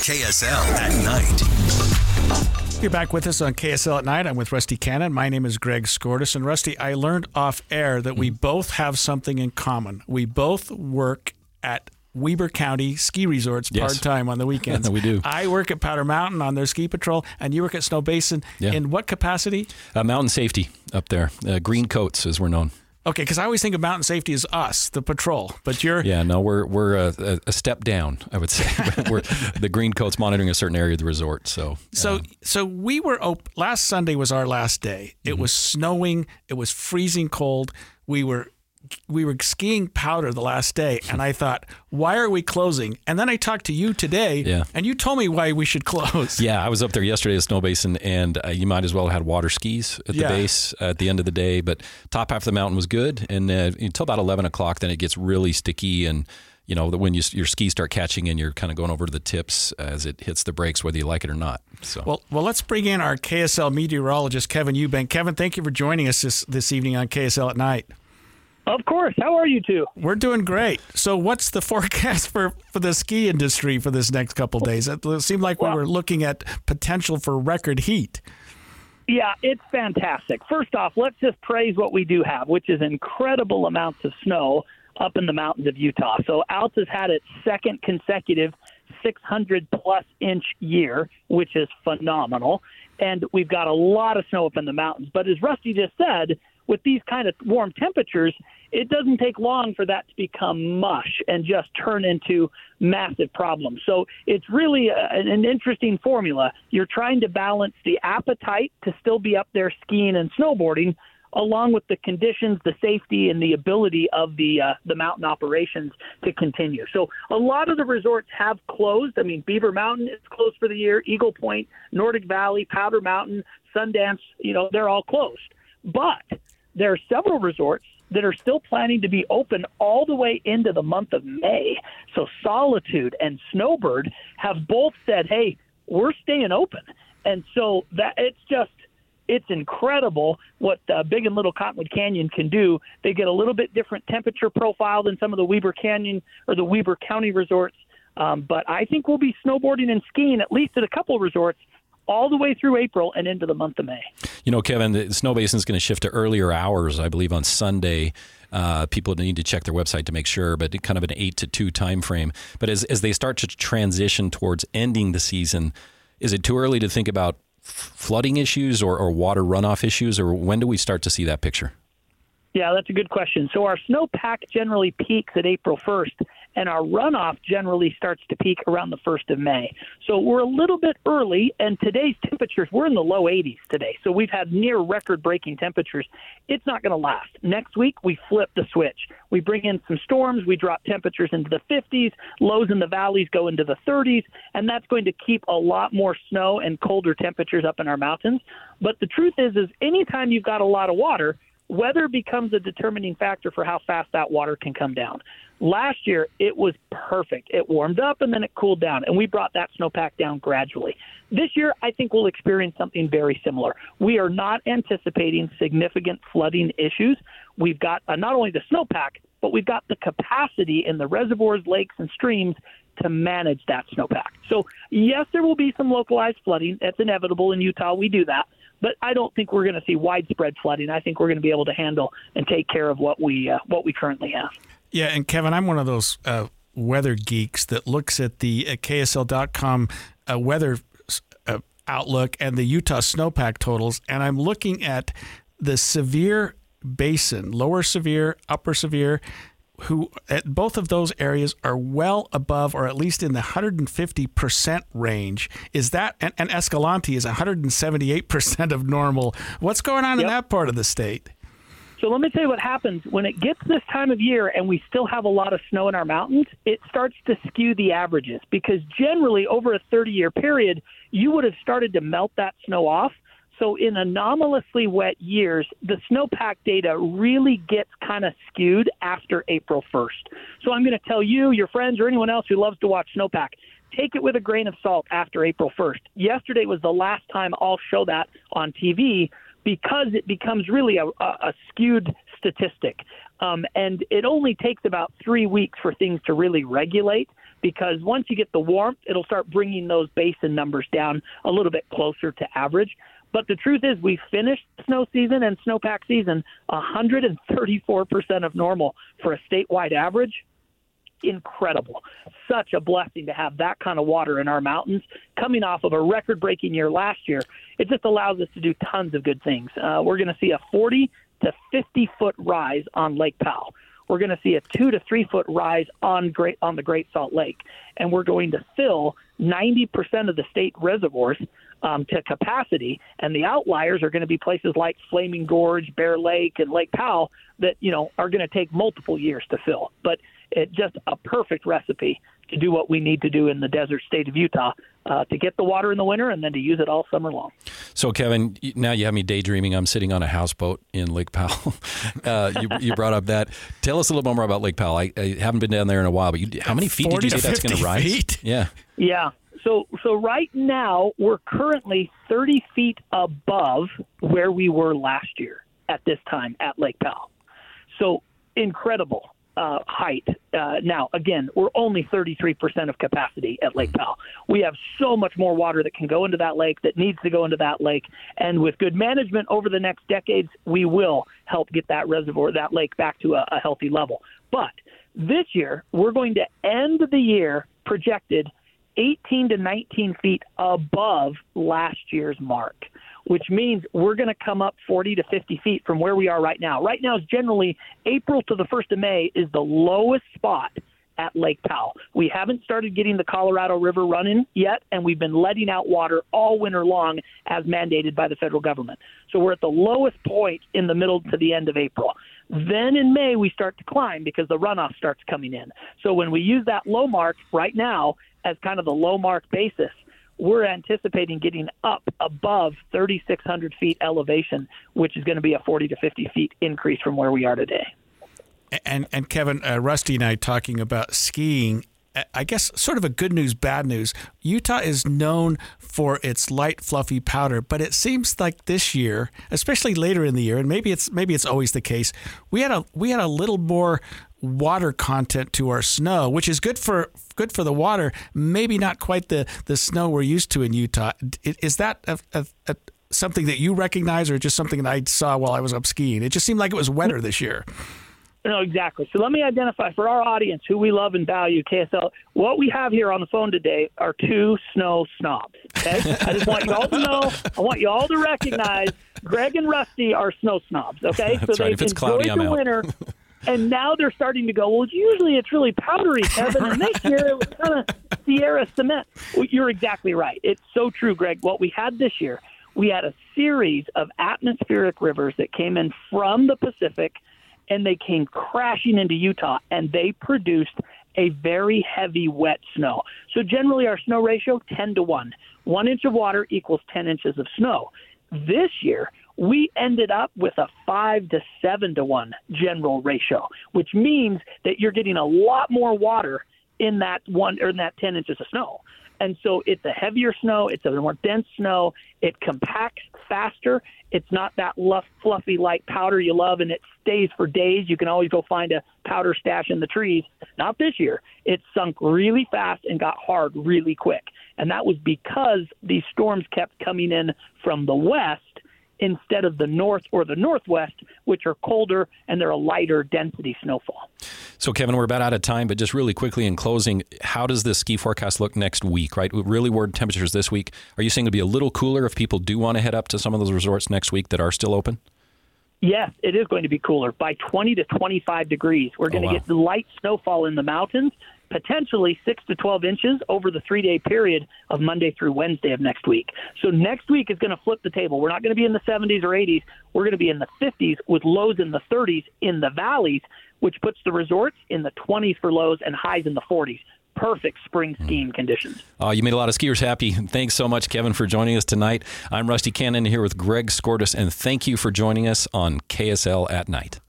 KSL at night. You're back with us on KSL at night. I'm with Rusty Cannon. My name is Greg Skordas. And Rusty, I learned off air that we both have something in common. We both work at Weber County ski resorts part-time on the weekends. We do. I work at Powder Mountain on their ski patrol, and you work at Snow Basin. In what capacity? Mountain safety up there. Green coats, as we're known. Okay, because I always think of mountain safety as us, the patrol, but you're... Yeah, no, we're a step down, I would say. We're the green coats monitoring a certain area of the resort. So we were last Sunday was our last day. It was snowing. It was freezing cold. We were skiing Powder the last day, and I thought, why are we closing? And then I talked to you today, and you told me why we should close. Yeah, I was up there yesterday at Snow Basin, and you might as well have had water skis at the base at the end of the day, but top half of the mountain was good, and until about 11 o'clock, then it gets really sticky, and you know, when your skis start catching and you're kind of going over to the tips as it hits the brakes, whether you like it or not. So Well, let's bring in our KSL meteorologist, Kevin Eubank. Kevin, thank you for joining us this evening on KSL at night. Of course. How are you two? We're doing great. So what's the forecast for the ski industry for this next couple of days? It seemed like we were looking at potential for record heat. Yeah, it's fantastic. First off, let's just praise what we do have, which is incredible amounts of snow up in the mountains of Utah. So Alta's had its second consecutive 600-plus inch year, which is phenomenal. And we've got a lot of snow up in the mountains. But as Rusty just said, with these kind of warm temperatures, it doesn't take long for that to become mush and just turn into massive problems. So it's really an interesting formula. You're trying to balance the appetite to still be up there skiing and snowboarding, along with the conditions, the safety, and the ability of the mountain operations to continue. So a lot of the resorts have closed. I mean, Beaver Mountain is closed for the year. Eagle Point, Nordic Valley, Powder Mountain, Sundance, they're all closed. But there are several resorts that are still planning to be open all the way into the month of May. So Solitude and Snowbird have both said, hey, we're staying open. And so it's incredible what Big and Little Cottonwood Canyon can do. They get a little bit different temperature profile than some of the Weber Canyon or the Weber County resorts. But I think we'll be snowboarding and skiing at least at a couple of resorts all the way through April and into the month of May. Kevin, the Snow Basin is going to shift to earlier hours, I believe, on Sunday. People need to check their website to make sure, but kind of an 8 to 2 time frame. But as they start to transition towards ending the season, is it too early to think about flooding issues or water runoff issues, or when do we start to see that picture? Yeah, that's a good question. So our snowpack generally peaks at April 1st, and our runoff generally starts to peak around the 1st of May. So we're a little bit early, and today's temperatures, we're in the low 80s today. So we've had near record-breaking temperatures. It's not going to last. Next week, we flip the switch. We bring in some storms. We drop temperatures into the 50s. Lows in the valleys go into the 30s, and that's going to keep a lot more snow and colder temperatures up in our mountains. But the truth is anytime you've got a lot of water, weather becomes a determining factor for how fast that water can come down. Last year, it was perfect. It warmed up and then it cooled down, and we brought that snowpack down gradually. This year, I think we'll experience something very similar. We are not anticipating significant flooding issues. We've got not only the snowpack, but we've got the capacity in the reservoirs, lakes, and streams to manage that snowpack. So, yes, there will be some localized flooding. That's inevitable in Utah. We do that. But I don't think we're going to see widespread flooding. I think we're going to be able to handle and take care of what we currently have. Yeah, and Kevin, I'm one of those weather geeks that looks at the KSL.com weather outlook and the Utah snowpack totals, and I'm looking at the severe basin, lower severe, upper severe, who at both of those areas are well above or at least in the 150% range. Is that, and Escalante is 178% of normal. What's going on in that part of the state? So let me tell you what happens. When it gets this time of year and we still have a lot of snow in our mountains, it starts to skew the averages, because generally over a 30-year period, you would have started to melt that snow off. So in anomalously wet years, the snowpack data really gets kind of skewed after April 1st. So I'm going to tell you, your friends, or anyone else who loves to watch snowpack, take it with a grain of salt after April 1st. Yesterday was the last time I'll show that on TV, because it becomes really a skewed statistic. And it only takes about 3 weeks for things to really regulate because once you get the warmth, it'll start bringing those basin numbers down a little bit closer to average. But the truth is we finished snow season and snowpack season 134% of normal for a statewide average. Incredible. Such a blessing to have that kind of water in our mountains coming off of a record-breaking year last year. It just allows us to do tons of good things. We're going to see a 40 to 50-foot rise on Lake Powell. We're going to see a 2 to 3 foot rise on the Great Salt Lake, and we're going to fill 90% of the state reservoirs to capacity, and the outliers are going to be places like Flaming Gorge, Bear Lake, and Lake Powell that are going to take multiple years to fill. But it's just a perfect recipe to do what we need to do in the desert state of Utah, to get the water in the winter and then to use it all summer long. So, Kevin, now you have me daydreaming. I'm sitting on a houseboat in Lake Powell. You brought up that. Tell us a little bit more about Lake Powell. I haven't been down there in a while, but how many feet did you say that's going to rise? Feet? Yeah. Yeah. So right now we're currently 30 feet above where we were last year at this time at Lake Powell. So incredible height. Now, again, we're only 33% of capacity at Lake Powell. We have so much more water that can go into that lake, that needs to go into that lake. And with good management over the next decades, we will help get that reservoir, that lake, back to a healthy level. But this year, we're going to end the year projected 18 to 19 feet above last year's mark, which means we're going to come up 40 to 50 feet from where we are right now. Right now is generally April to the 1st of May is the lowest spot at Lake Powell. We haven't started getting the Colorado River running yet, and we've been letting out water all winter long as mandated by the federal government. So we're at the lowest point in the middle to the end of April. Then in May, we start to climb because the runoff starts coming in. So when we use that low mark right now as kind of the low mark basis, we're anticipating getting up above 3,600 feet elevation, which is going to be a 40 to 50 feet increase from where we are today. And Kevin, Rusty and I talking about skiing, I guess sort of a good news, bad news. Utah is known for its light, fluffy powder, but it seems like this year, especially later in the year, and maybe it's always the case, we had a little more water content to our snow, which is good for the water. Maybe not quite the snow we're used to in Utah. Is that something that you recognize, or just something that I saw while I was up skiing? It just seemed like it was wetter this year. No, exactly. So let me identify for our audience who we love and value, KSL. What we have here on the phone today are two snow snobs. Okay, I just want you all to know. I want you all to recognize Greg and Rusty are snow snobs. Okay, That's so right. they've If it's cloudy, enjoyed I'm the out. winter, and now they're starting to go, well, usually it's really powdery, Kevin, and this year it was kind of Sierra cement. Well, you're exactly right. It's so true, Greg. What we had this year, we had a series of atmospheric rivers that came in from the Pacific, and they came crashing into Utah, and they produced a very heavy wet snow. So generally our snow ratio, 10 to 1. 1 inch of water equals 10 inches of snow. This year, we ended up with a 5 to 7 to 1 general ratio, which means that you're getting a lot more water in that 10 inches of snow. And so it's a heavier snow. It's a more dense snow. It compacts faster. It's not that fluffy light powder you love, and it stays for days. You can always go find a powder stash in the trees. Not this year. It sunk really fast and got hard really quick. And that was because these storms kept coming in from the west instead of the north or the northwest, which are colder and they're a lighter density snowfall. So, Kevin, we're about out of time, but just really quickly in closing, how does the ski forecast look next week, right? Really warm temperatures this week. Are you saying it'll be a little cooler if people do want to head up to some of those resorts next week that are still open? Yes, it is going to be cooler by 20 to 25 degrees. We're going to get light snowfall in the mountains, potentially 6 to 12 inches over the 3-day period of Monday through Wednesday of next week. So next week is going to flip the table. We're not going to be in the 70s or 80s. We're going to be in the 50s with lows in the 30s in the valleys, which puts the resorts in the 20s for lows and highs in the 40s. Perfect spring skiing conditions. You made a lot of skiers happy. Thanks so much, Kevin, for joining us tonight. I'm Rusty Cannon here with Greg Skordas, and thank you for joining us on KSL at Night.